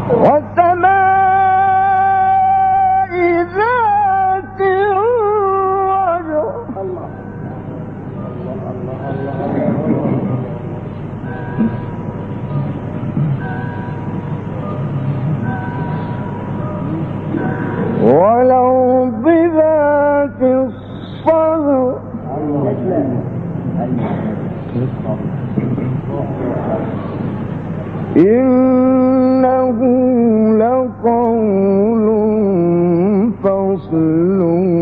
والسماء ذات الرجع والأرض ذات الصدع إنه لقول فصل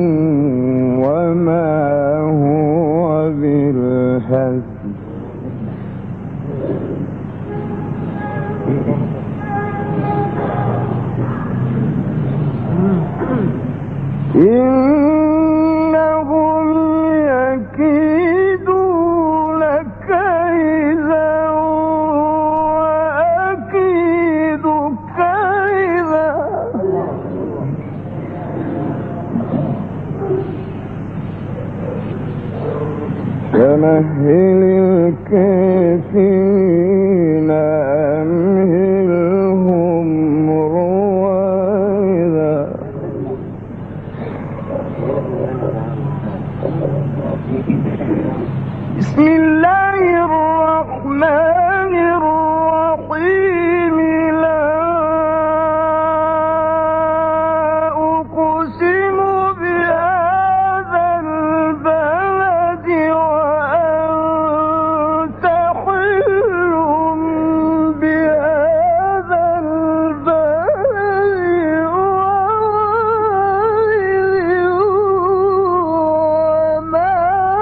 وما هو بالهزل إنهم يكيدون كيدا وأكيد كيدا فمهل الكافرين أمهلهم رويدا بسم الله الرحمن الرحيم لا أقسم بهذا البلد وأنت حل بهذا البلد وما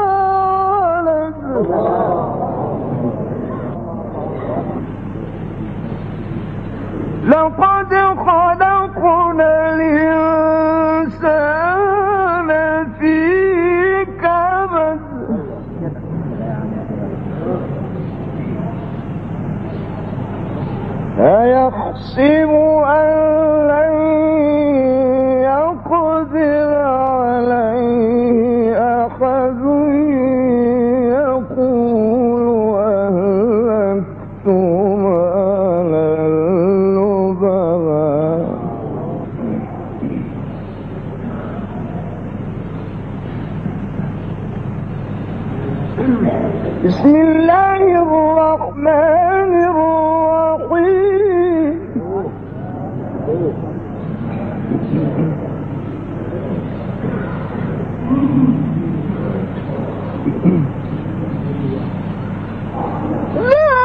لقد خلقنا الإنسان في كبد أيحسب أن لن يقدر عليه أحد يقول أهلكت مالا لبدا بسم الله الرحمن الرحيم لا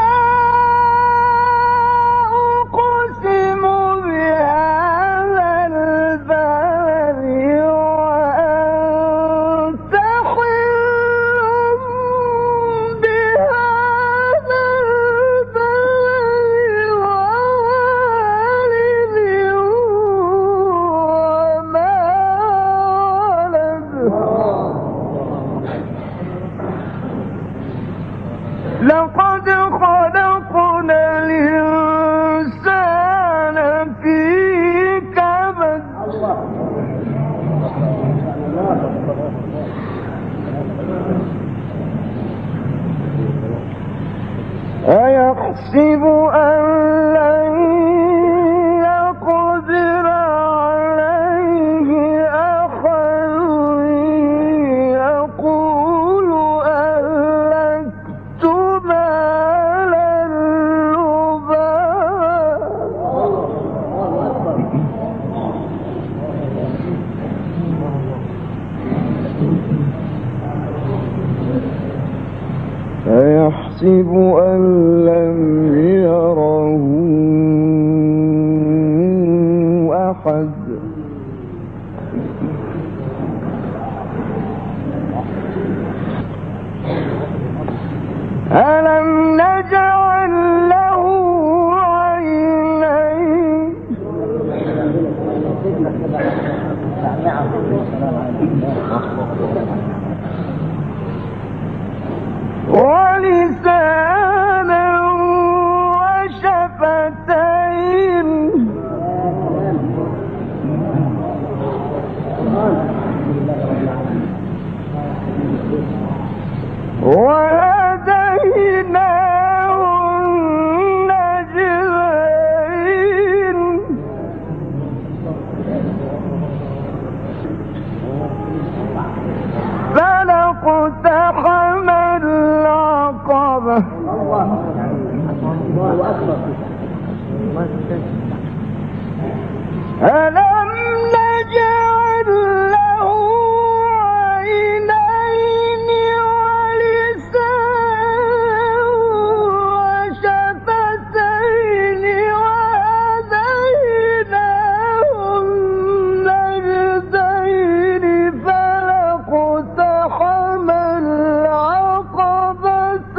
أقسم بهذا البلد وأنت حل بهذا البلد ووالد وما ولد لقد خلقنا الإنسان في كبد أيحسب أن لن يقدر عليه أحد يقول أهلكت مالا لبدا أيحسب أن لم يره أحد ألم نجعل له عينين ولسانا وشفتين العقبة ألم نجعل له عينين ولسانا وشفتين وهديناه النجدين فلاقتحم العقبة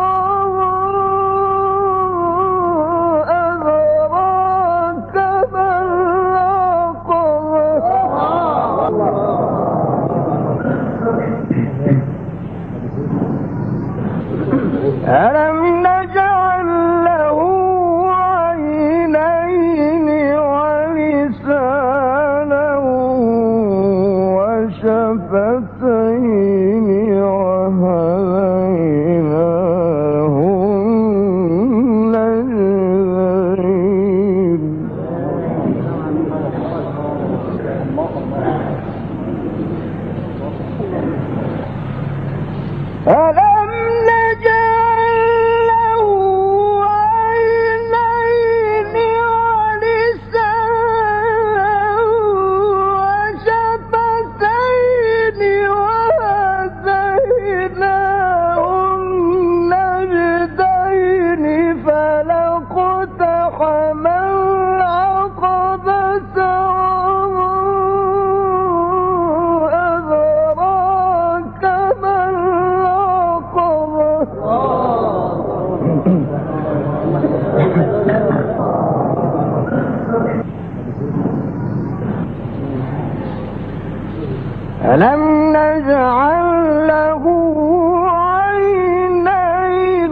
أدراك ما العقبة ألم نجعل له عينين ولسانا وشفتين وهديناه النجدين ألم نجعل له عينين ولسانا وشفتين وهديناه النجدين فلاقتحم العقبة أدراك ما ألم نجعل له عينين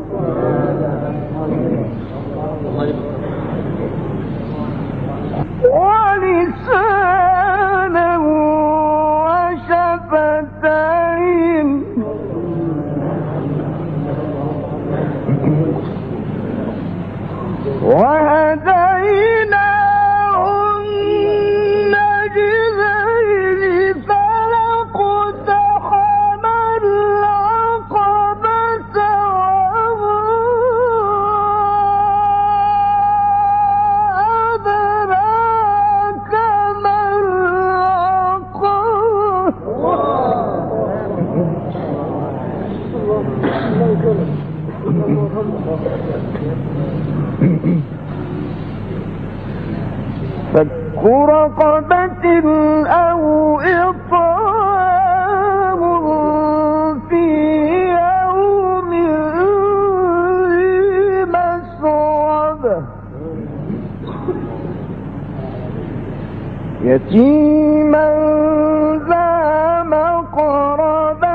ولسانا وشفتين وهديناه النجدين فلاقتحم العقبة أدراك ما العقبة فك رقبة أو إطعام في يوم ذي مسغبة يتيما ذا مقربة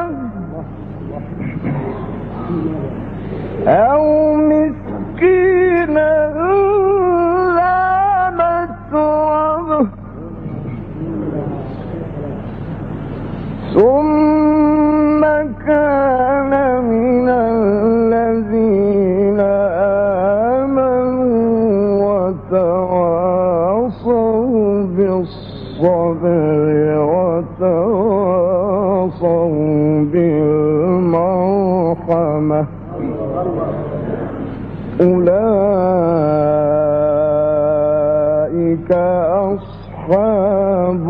أو مسكينا ثم كان من الذين آمنوا وتواصوا بالصبر وتواصوا بالمرحمة أولئك أصحاب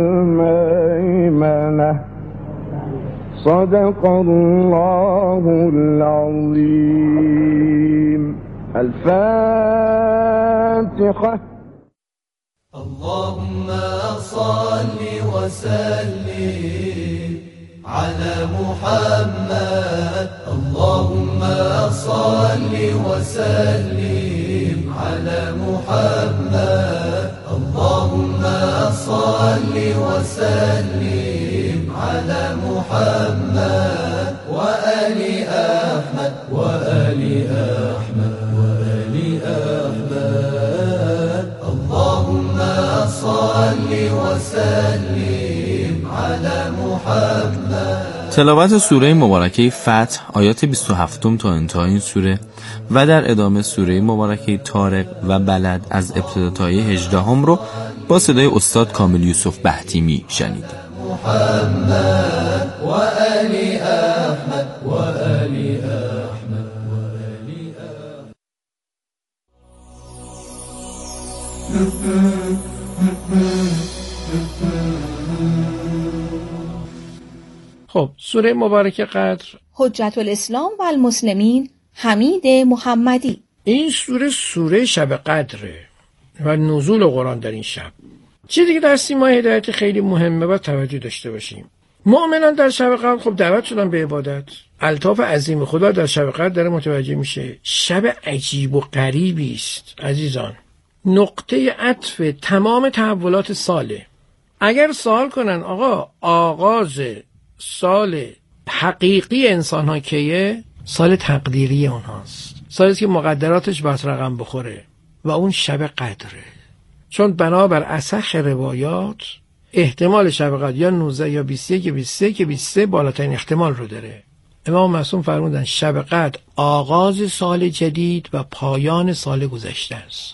الميمنة صدق الله العظيم. الفاتحة. اللهم صل وسلم على محمد. اللهم صل وسلم على محمد. اللهم صل وسلم على محمد وآل أحمد وآل أحمد وآل أحمد. اللهم صل وسلم على محمد. تلاوت سوره مبارکه فتح آیات 27 تا انتهای این سوره و در ادامه سوره مبارکه طارق و بلد از ابتدا تا 18 رو با صدای استاد کامل یوسف بهتیمی شنیدید. محمد و آل احمد و آل احمد. خب سوره مبارکه قدر حجت الاسلام و المسلمین حمید محمدی. این سوره شب قدره و نزول قرآن در این شب. چیزی که در سیمای هدایت خیلی مهمه و توجه داشته باشیم. مؤمنان در شب قدر خب دعوت شدن به عبادت. الطاف عظیم خدا در شب قدر داره متوجه میشه. شب عجیب و غریبی است عزیزان. نقطه عطف تمام تحولات ساله. اگر سوال کنن آقا آغاز سال حقیقی انسان ها کیه؟ سال تقدیری اونهاست. سالی که مقدراتش باید رقم بخوره و اون شب قدره. چون بنابر اصح روایات احتمال شب قدر یا 19 یا 21 که 23 بالاترین احتمال رو داره. امام معصوم فرمودن شب قدر آغاز سال جدید و پایان سال گذشته است.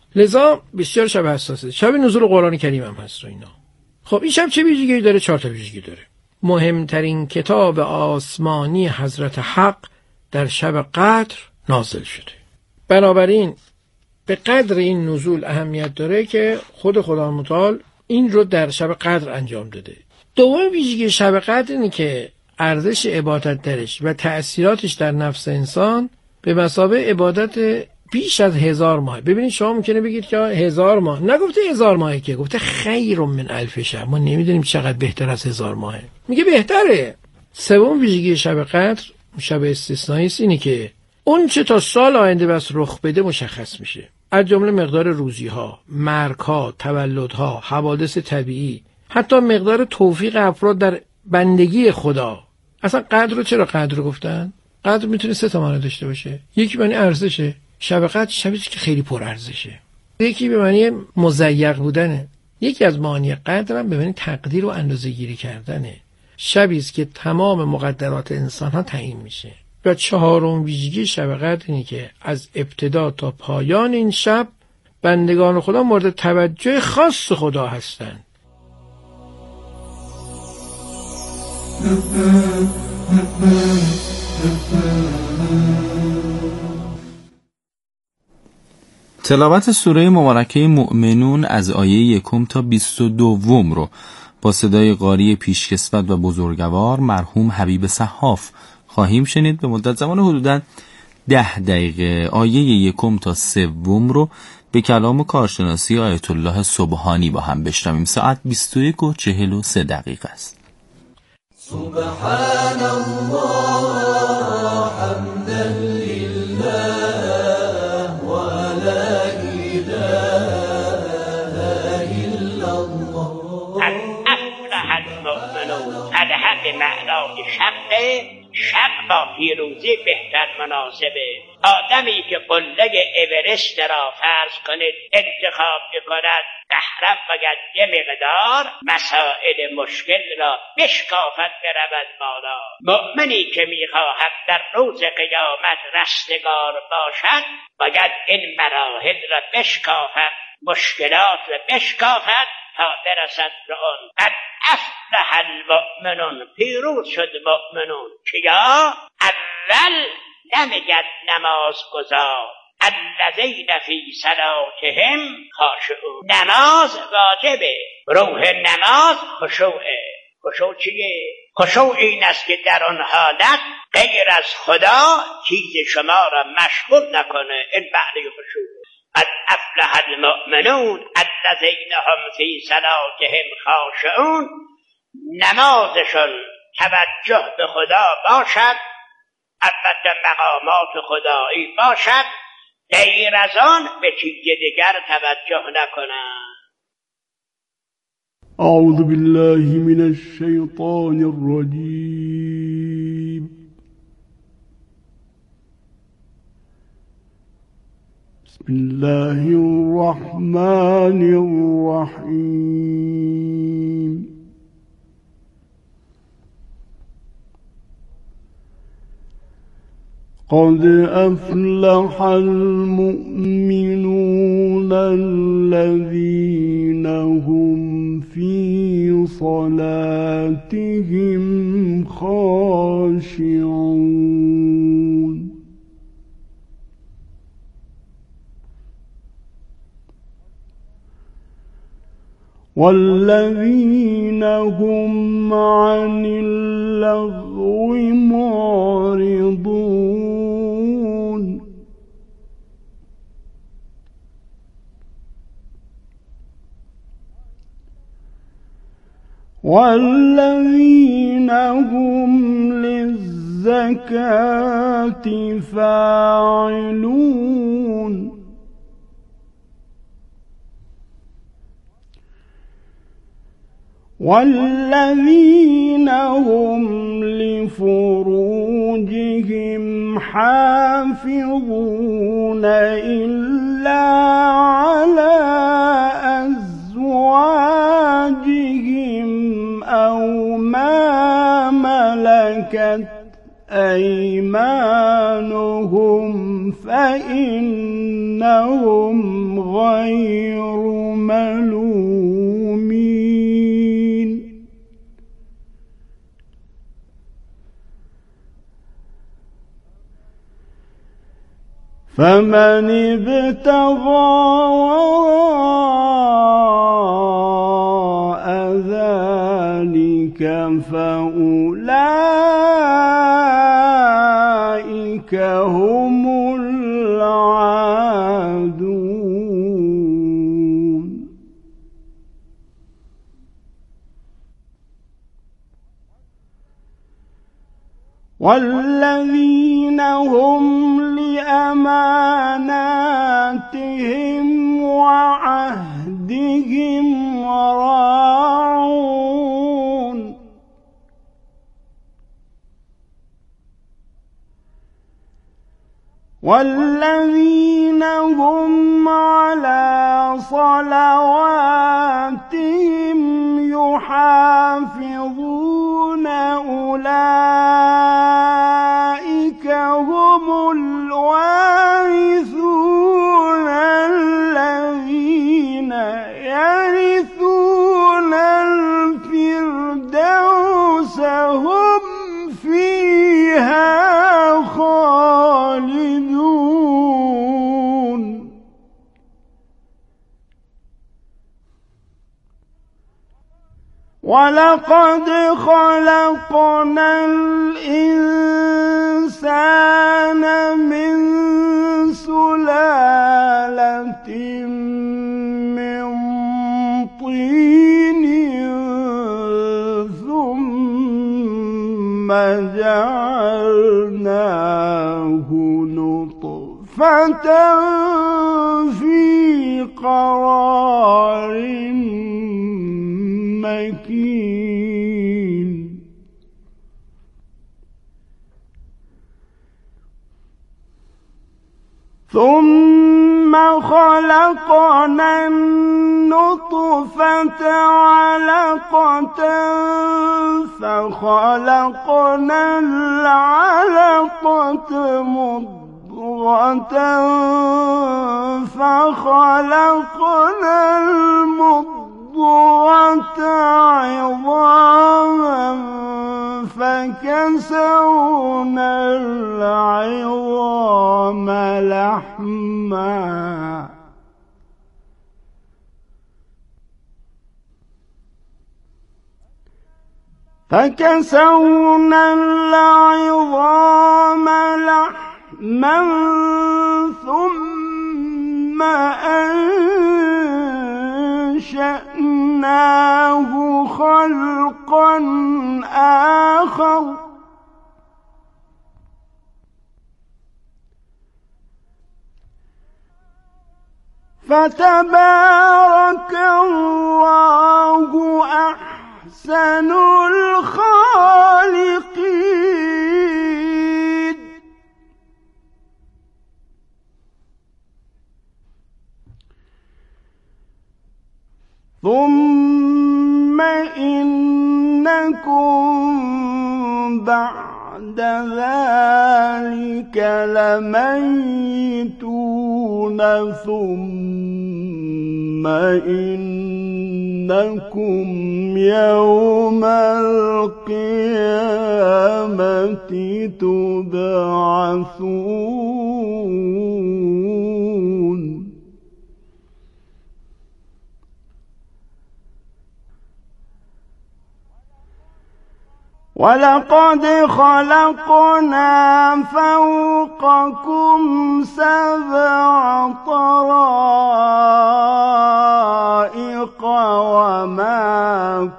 لذا بسیار شب حساسه. شب نزول قرآن کریم هم هست و اینا. خب این شب چه ویژگی داره؟ 4 تا ویژگی داره. مهمترین کتاب آسمانی حضرت حق در شب قدر نازل شده. بنابراین به قدر این نزول اهمیت داره که خود خدا متعال این رو در شب قدر انجام داده. دوم ویژگی شب قدر اینه که ارزش عبادت درش و تأثیراتش در نفس انسان به مثابه عبادت بیش از 1000 ماه. ببینید شما ممکنه بگید که 1000 ماه، نگفته 1000 ماهه که گفته خیر من الف شهر. ما نمیدونیم چقدر بهتر از 1000 ماهه، میگه بهتره. سوم ویژگی شب قدر، شب استثنایی است، اینه که اون چه تا سال آینده بس رخ بده مشخص میشه، از جمله مقدار روزی‌ها، مرگ‌ها، تولدها، حوادث طبیعی، حتی مقدار توفیق افراد در بندگی خدا. اصلا قدر رو چرا قدر رو گفتن؟ قدر میتونه 3 تا معنی داشته باشه. یکی معنی ارزشه، شب قدر شبی که خیلی پر ارزشه. یکی به معنی مضیق بودنه. یکی از معانی قدر هم به معنی تقدیر و اندازه‌گیری کردنه. شبی است که تمام مقدرات انسان‌ها تعیین میشه. و 4م ویژگی شب قدر اینه که از ابتدا تا پایان این شب بندگان خدا مورد توجه خاص خدا هستند. تلاوت سوره مبارکه مؤمنون از آیه 1 تا 22 رو با صدای قاری پیشکسوت و بزرگوار مرحوم حبیب صحاف خواهیم شنید به مدت زمان حدوداً 10 دقیقه. آیه 1 تا 3 رو به کلام کارشناسی آیت الله سبحانی با هم بشنویم. ساعت 21:43 است. سبحان الله حمدا لله و لا اله الا الله. قد افلح المؤمنون. قد حق معنای شب با پیروزی بهتر مناسبه. آدمی که قله اورست را فرض کنید انتخاب کند، محرم باید یه مقدار مسائل مشکل را بشکافد برود بالا. مؤمنی که میخواهد در روز قیامت رستگار باشد باید این مراحل را بشکافد، مشکلات را بشکافد تا برسد به آن. قد افلح المؤمنون. پیروز شد مؤمنون. کیا؟ اول نمیگد نماز گزار، الذین فی صلاتهم خاشعون. نماز واجبه، روح نماز خشوعه. خشوع چیه؟ خشوع این است که در آن حالت غیر از خدا چیز شما را مشغول نکنه. این معنی خشوعه. قد افلح المؤمنون الذین هم فی صلاتهم خاشعون. نمازشون توجه به خدا باشد، البته مقامات خدایی باشد، غیر از آن به چیز دیگر توجه نکنند. اعوذ بالله من الشیطان الرجیم. بسم الله الرحمن الرحیم. قد أفلح المؤمنون الذين هم في صلاتهم خاشعون. والذين هم عن اللغو معرضون والذين هم للزكاة فاعلون والذين هم لفروجهم حافظون إلا على أزواجهم أو ما ملكت أيمانهم فإنهم غير ملومين فمن ابتغى وراء ذلك فأولئك هم العادون والذين هم لأماناتهم وعهدهم راعون والذين هم على صلواتهم يحافظون أولئك هم الوارثون الذين يرثون الفردوس هم فيها خالدون ولقد خلقنا الإنسان من سلالة من طين ثم جعلناه نطفة في قرار مكين ثم خلقنا النطفة علقة فخلقنا العلقة مضغة فخلقنا المضغة عظاما فكسونا العظام لحما ثم أنشأناه خلقا آخر فتبارك الله أحسن الخالقين ثم إنكم بعد ذلك لميتون ثم إنكم يوم القيامة تبعثون ولقد خلقنا فوقكم 7 طرائق وما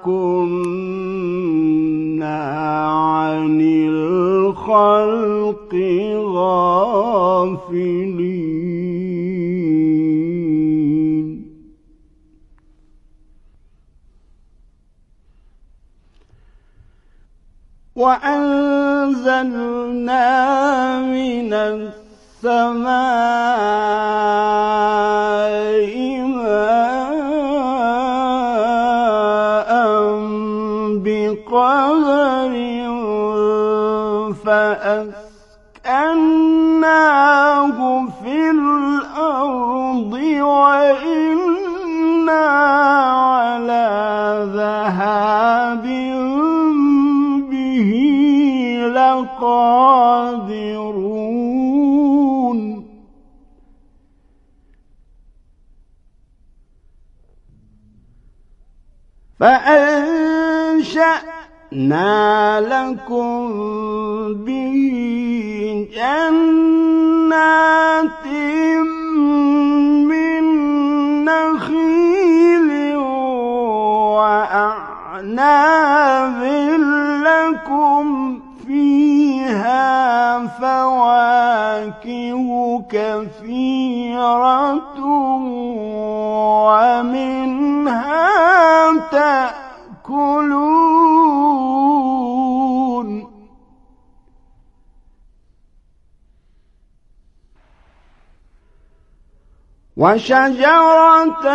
كنا عن الخلق غافلين وأنزلنا من السماء ماء بقدر فأسكناه في الأرض وإنا على ذهاب به لقادرون فأنشأنا لكم به جنات من نخيل وأعناب لكم فيها فواكه كثيرة ومنها تأكلون وشجرة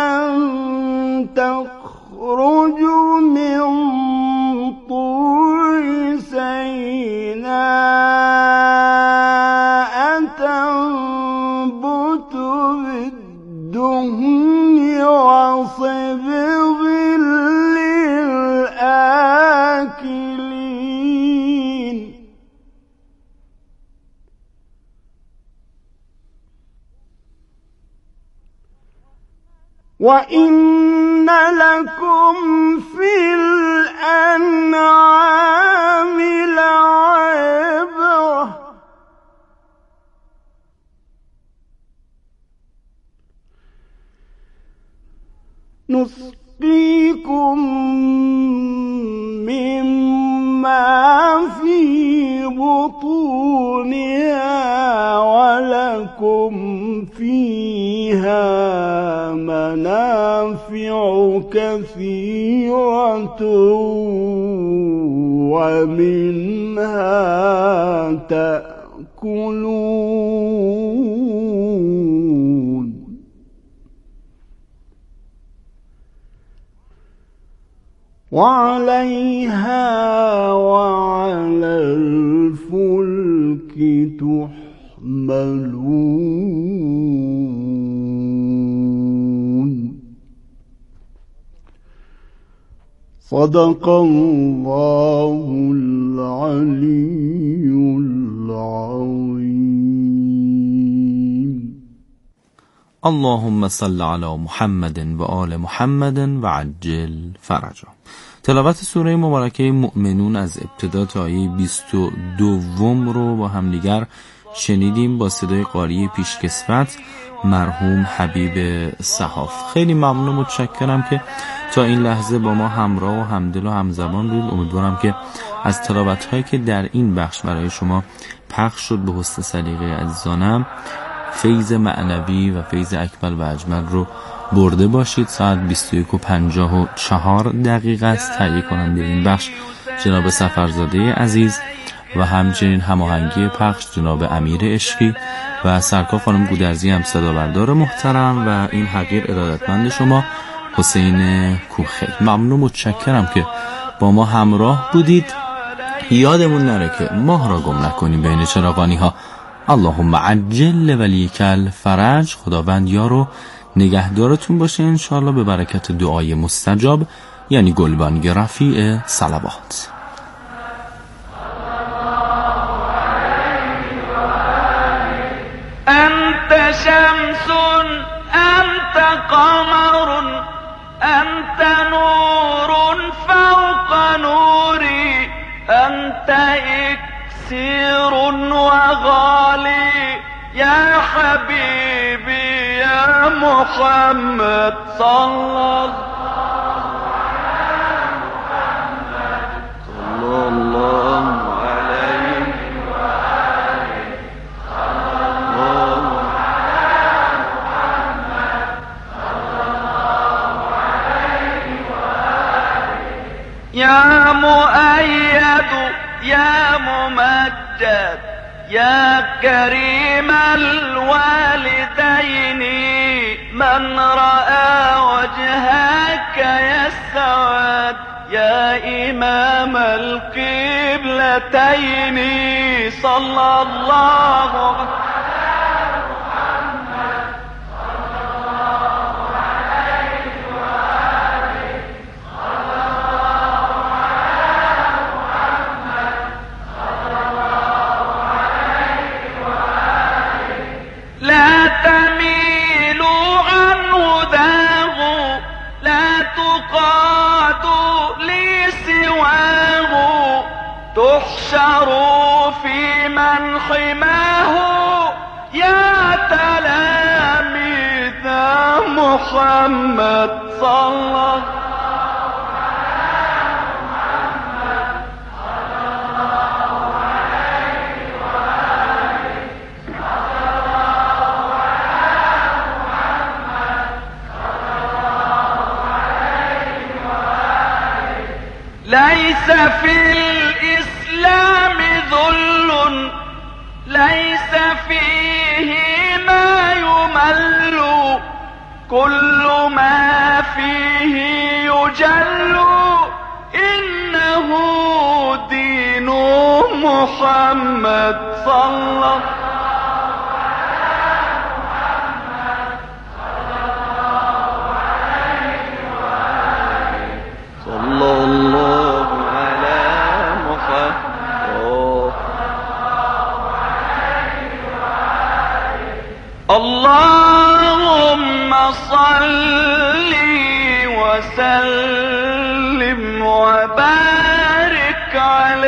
تخرج من طور سيناء تنبت بالدهن وصبغ للآكلين وإن لكم في الأنعام لعبرة نسقيكم مما في بطونها ولكم فيها منافع كثيرة ومنها تأكلون وعليها وعلى الفلك تحملون صدق الله العلي العظيم. اللهم صل على محمد و آل محمد و عجل فرجا. تلاوت سوره مبارکه مؤمنون از ابتدا تا آیه 22 رو با هم دیگر شنیدیم با صدای قاری پیشکسوت مرحوم حبیب صحاف. خیلی ممنون و متشکرم که تا این لحظه با ما همراه و همدل و همزبان بود. امیدوارم که از تلاوت هایی که در این بخش برای شما پخش شد به حسن سلیقه عزیزانم فیض معنوی و فیض اکمل و اجمل رو برده باشید. ساعت 21:54 است. تهیه کننده این بخش جناب سفرزاده عزیز و همچنین هماهنگی پخش جناب امیر عشقی و سرکار خانم گودرزی هم صدابردار محترم و این حقیر ارادتمند شما حسین کوخی. ممنون متشکرم که با ما همراه بودید. یادمون نره که ماه را گم نکنیم بین چراغانی ها. اللهم عجل ولیک الفرج. خداوند یار و نگهدارتون باشه انشاءالله به برکت دعای مستجاب، یعنی گلبانگ رفیع صلوات. انت شمس انت قمر انت نور فوق نوري أنت إكسير وغالي يا حبيبي يا محمد صلى الله عليه يا مؤيد يا ممجد يا كريم الوالدين من رأى وجهك يسعد يا إمام القبلتين صلى الله لا تميلوا عن هداه لا تقادوا لي سواه تحشروا في من حماه يا تلاميذ محمد صلى الله ليس في الإسلام ذل ليس فيه ما يمل كل ما فيه يجل إنه دين محمد صلى الله اللهم صل وسلم وبارك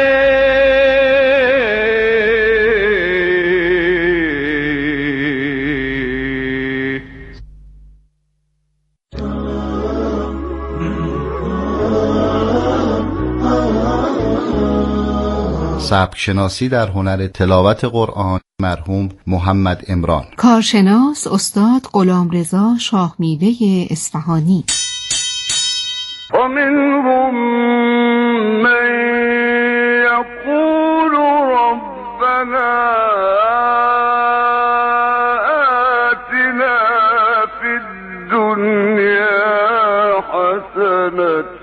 عليه. سبک شناسی در هنر تلاوت قرآن مرحوم محمد عمران. کارشناس استاد غلامرضا شاهمیوه اصفهانی. ومنهم من يقول ربنا آتنا في الدنيا حسنة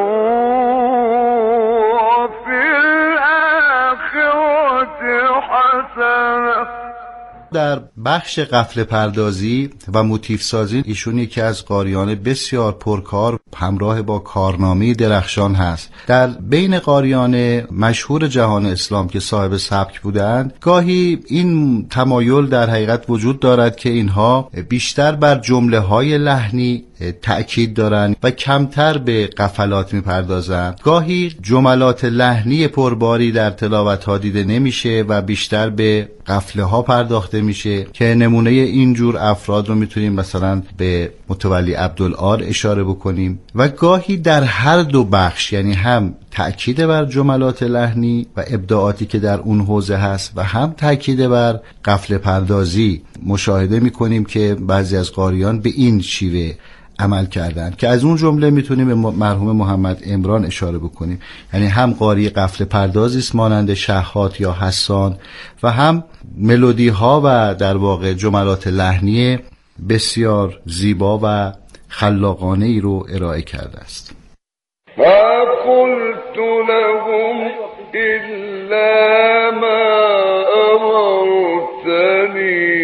در بخش قفله پردازی و موتیف سازی ایشون یکی از قاریان بسیار پرکار همراه با کارنامه درخشان هست. در بین قاریان مشهور جهان اسلام که صاحب سبک بودند گاهی این تمایل در حقیقت وجود دارد که اینها بیشتر بر جمله های لحنی تأکید دارند و کمتر به قفلات میپردازند. گاهی جملات لحنی پرباری در تلاوت ها دیده نمیشه و بیشتر به قفله ها پرداخته میشه که نمونه اینجور افراد رو میتونیم مثلا به متولی عبدالعال اشاره بکنیم و گاهی در هر دو بخش، یعنی هم تأکید بر جملات لحنی و ابداعاتی که در اون حوزه هست و هم تأکید بر قفله پردازی مشاهده میکنیم که بعضی از قاریان به این شیوه عمل کردن که از اون جمله میتونیم به مرحوم محمد عمران اشاره بکنیم. یعنی هم قاری قفله پردازی است مانند شهات یا حسان و هم ملودی ها و در واقع جملات لحنی بسیار زیبا و خلاقانه ای رو ارائه کرده است. ما قلت لهم إلا ما